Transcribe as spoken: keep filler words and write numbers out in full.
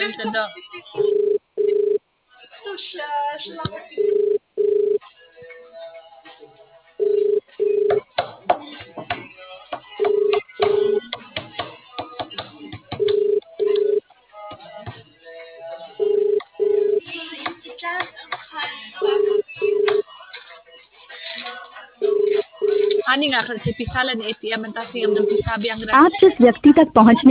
entendeu? Ani nga kasi pisalan A T M ang tasing ang pisabi ang आप जिस व्यक्ति तक पहुंचने